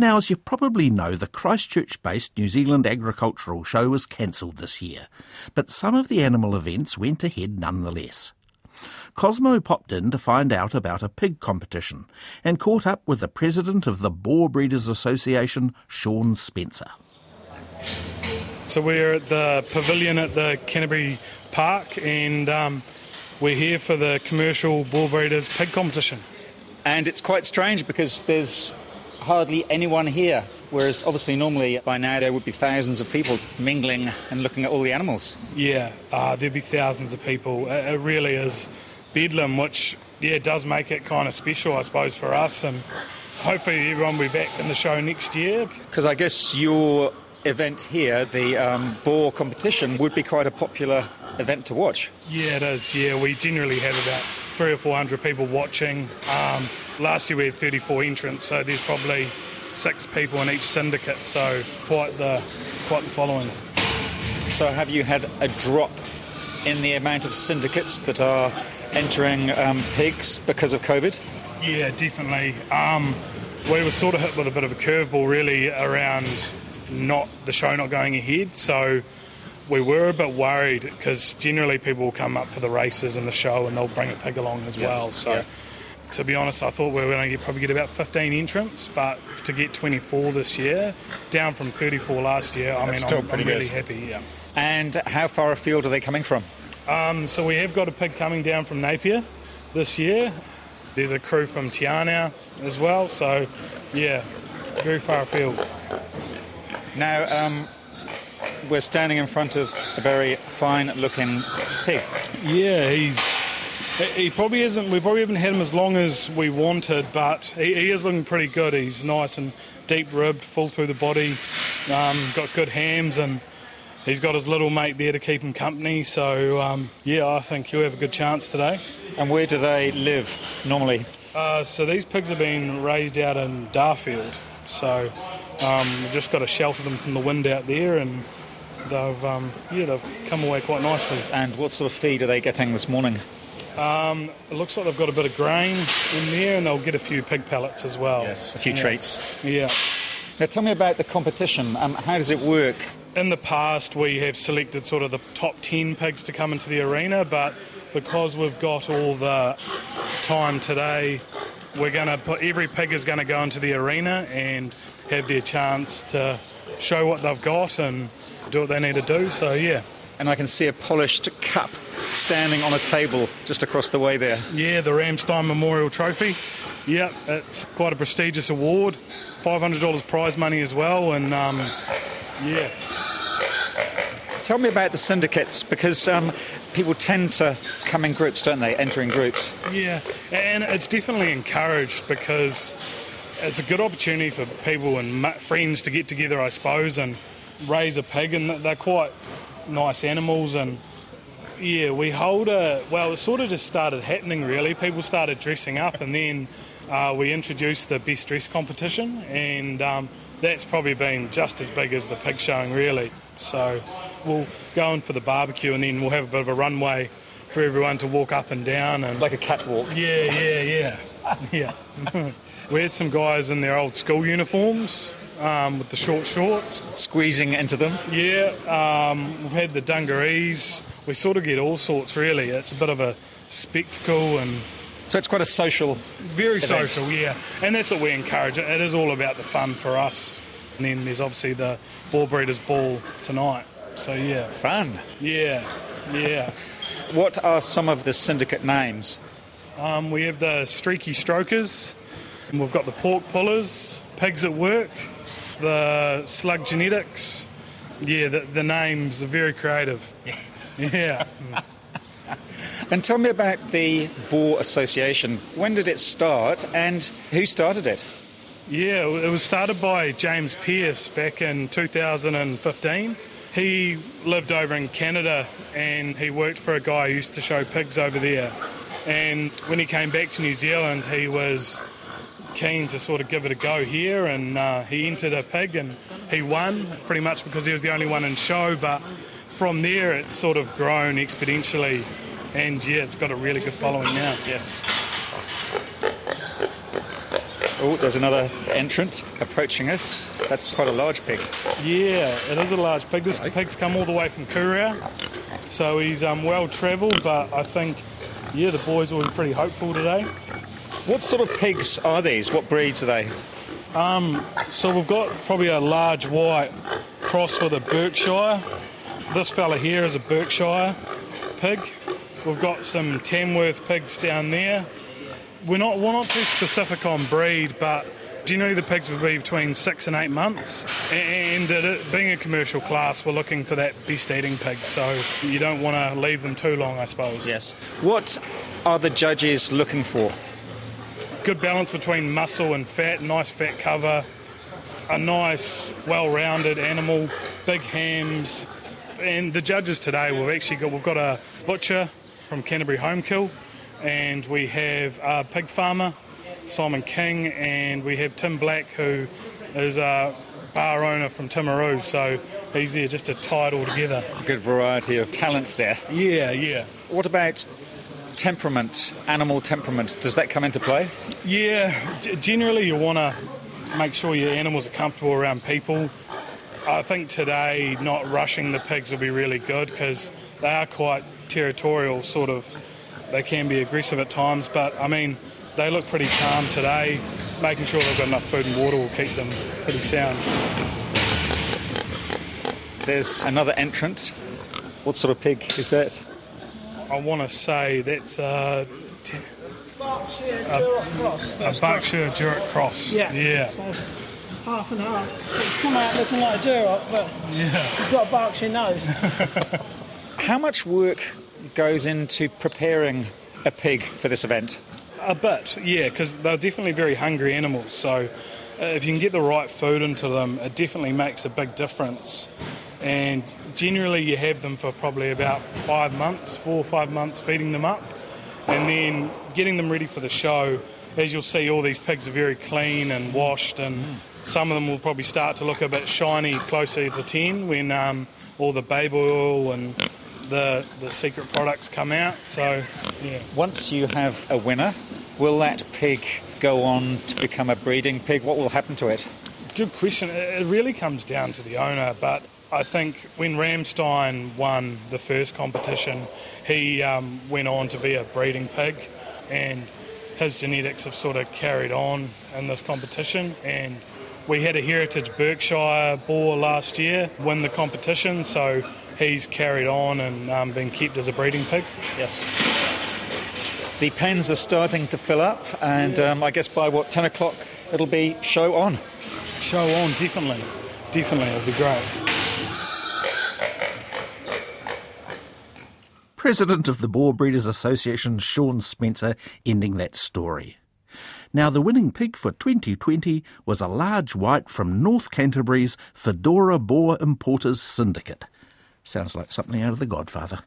Now, as you probably know, the Christchurch-based New Zealand Agricultural Show was cancelled this year, but some of the animal events went ahead nonetheless. Cosmo popped in to find out about a pig competition and caught up with the president of the Boar Breeders Association, Sean Spencer. So we're at the pavilion at the Canterbury Park, and we're here for the commercial Boar Breeders pig competition. And it's quite strange because there's hardly anyone here, whereas obviously normally by now there would be thousands of people mingling and looking at all the animals. Yeah, there'd be thousands of people. It really is bedlam, which does make it kind of special, I suppose, for us, and hopefully everyone will be back in the show next year. Because I guess your event here, the boar competition, would be quite a popular event to watch. Yeah, it is. Yeah, we generally have about 300 or 400 people watching. Last year we had 34 entrants, so there's probably 6 people in each syndicate, so quite the following. So have you had a drop in the amount of syndicates that are entering pigs because of COVID? Yeah, definitely. We were sort of hit with a bit of a curveball really around the show not going ahead, so we were a bit worried because generally people will come up for the races and the show and they'll bring a pig along as well. So to be honest, I thought we were going to probably get about 15 entrants, but to get 24 this year, down from 34 last year, I'm really happy. Yeah. And how far afield are they coming from? So we have got a pig coming down from Napier this year. There's a crew from Te Anau as well, so yeah, very far afield. Now, we're standing in front of a very fine-looking pig. Yeah, he probably isn't. We probably haven't had him as long as we wanted, but he is looking pretty good. He's nice and deep-ribbed, full through the body, got good hams, and he's got his little mate there to keep him company. So, I think he'll have a good chance today. And where do they live normally? So these pigs have been raised out in Darfield. So we've just got to shelter them from the wind out there, and they've come away quite nicely. And what sort of feed are they getting this morning? It looks like they've got a bit of grain in there, and they'll get a few pig pellets as well. Yes, a few treats. Yeah. Now tell me about the competition. How does it work? In the past, we have selected sort of the top 10 pigs to come into the arena, but because we've got all the time today, we're going to put every pig is going to go into the arena and have their chance to show what they've got and do what they need to do. So yeah. And I can see a polished cup standing on a table just across the way there. Yeah, the Ramstein Memorial Trophy. Yeah, it's quite a prestigious award. $500 prize money as well, and yeah. Tell me about the syndicates, because people tend to come in groups, don't they? Enter in groups. Yeah, and it's definitely encouraged because it's a good opportunity for people and friends to get together, I suppose, and raise a pig, and they're quite nice animals. And yeah, we hold it sort of just started happening really. People started dressing up, and then we introduced the best dress competition, and that's probably been just as big as the pig showing really. So we'll go in for the barbecue, and then we'll have a bit of a runway for everyone to walk up and down. And like a catwalk. Yeah. We had some guys in their old school uniforms with the short shorts. Squeezing into them? Yeah, we've had the dungarees. We sort of get all sorts really. It's a bit of a spectacle, and so it's quite a social Very event. Social, yeah. And that's what we encourage. It is all about the fun for us. And then there's obviously the Boar Breeders Ball tonight. So, yeah. Fun. Yeah. What are some of the syndicate names? We have the Streaky Strokers. And we've got the Pork Pullers, Pigs at Work, the Slug Genetics. Yeah, the names are very creative. Yeah. And tell me about the Boar Association. When did it start, and who started it? Yeah, it was started by James Pearce back in 2015. He lived over in Canada, and he worked for a guy who used to show pigs over there. And when he came back to New Zealand, he was keen to sort of give it a go here, and he entered a pig, and he won, pretty much because he was the only one in show. But from there, it's sort of grown exponentially, and yeah, it's got a really good following now. Yes. Oh, there's another entrant approaching us. That's quite a large pig. Yeah, it is a large pig. This pig's come all the way from Kuria, so he's well travelled, but I think, the boys will be pretty hopeful today. What sort of pigs are these? What breeds are they? So we've got probably a large white cross with a Berkshire. This fella here is a Berkshire pig. We've got some Tamworth pigs down there. We're not too specific on breed, but generally the pigs would be between 6 and 8 months. And it being a commercial class, we're looking for that best eating pig, so you don't want to leave them too long, I suppose. Yes. What are the judges looking for? Good balance between muscle and fat, nice fat cover, a nice, well-rounded animal, big hams. And the judges today, we've got a butcher from Canterbury Homekill, and we have a pig farmer, Simon King, and we have Tim Black, who is a bar owner from Timaru, so he's there just to tie it all together. Good variety of talents there. Yeah. What about temperament, animal temperament? Does that come into play? Yeah, generally you want to make sure your animals are comfortable around people. I think today not rushing the pigs will be really good because they are quite territorial, sort of. They can be aggressive at times, but I mean, they look pretty calm today. Making sure they've got enough food and water will keep them pretty sound. There's another entrant. What sort of pig is that? I want to say that's a Berkshire Duroc Cross. Berkshire Duroc Cross. Yeah. So half and half. It's come out looking like a Duroc, but he's got a Berkshire nose. How much work goes into preparing a pig for this event? A bit, yeah, because they're definitely very hungry animals. So if you can get the right food into them, it definitely makes a big difference. And generally you have them for probably about 5 months, 4 or 5 months, feeding them up. And then getting them ready for the show. As you'll see, all these pigs are very clean and washed, and some of them will probably start to look a bit shiny closer to 10 when all the baby oil and the secret products come out. So, yeah. Once you have a winner, will that pig go on to become a breeding pig? What will happen to it? Good question. It really comes down to the owner, but I think when Ramstein won the first competition, he went on to be a breeding pig, and his genetics have sort of carried on in this competition. And we had a Heritage Berkshire boar last year win the competition, so he's carried on and been kept as a breeding pig. Yes. The pens are starting to fill up, and I guess by 10 o'clock it'll be show on. Show on, definitely. It'll be great. President of the Boar Breeders Association, Sean Spencer, ending that story. Now, the winning pig for 2020 was a large white from North Canterbury's Fedora Boar Importers Syndicate. Sounds like something out of The Godfather.